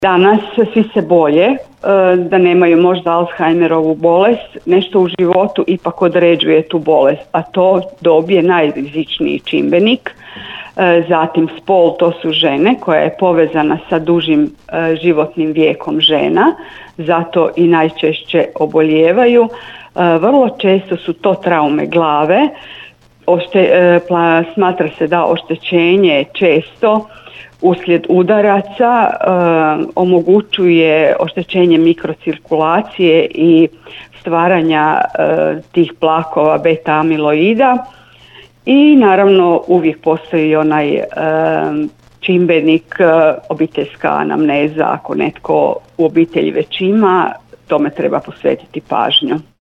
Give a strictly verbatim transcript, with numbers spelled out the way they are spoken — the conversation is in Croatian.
Danas svi se bolje, da nemaju možda Alzheimerovu bolest, nešto u životu ipak određuje tu bolest, a to dob je najrizičniji čimbenik. Zatim spol, to su žene, koja je povezana sa dužim životnim vijekom žena, zato i najčešće obolijevaju. Vrlo često su to traume glave, Ošte, smatra se da oštećenje često uslijed udaraca e, omogućuje oštećenje mikrocirkulacije i stvaranja e, tih plakova beta amiloida i naravno uvijek postoji onaj e, čimbenik e, obiteljska anamneza. Ako netko u obitelji već ima, tome treba posvetiti pažnju.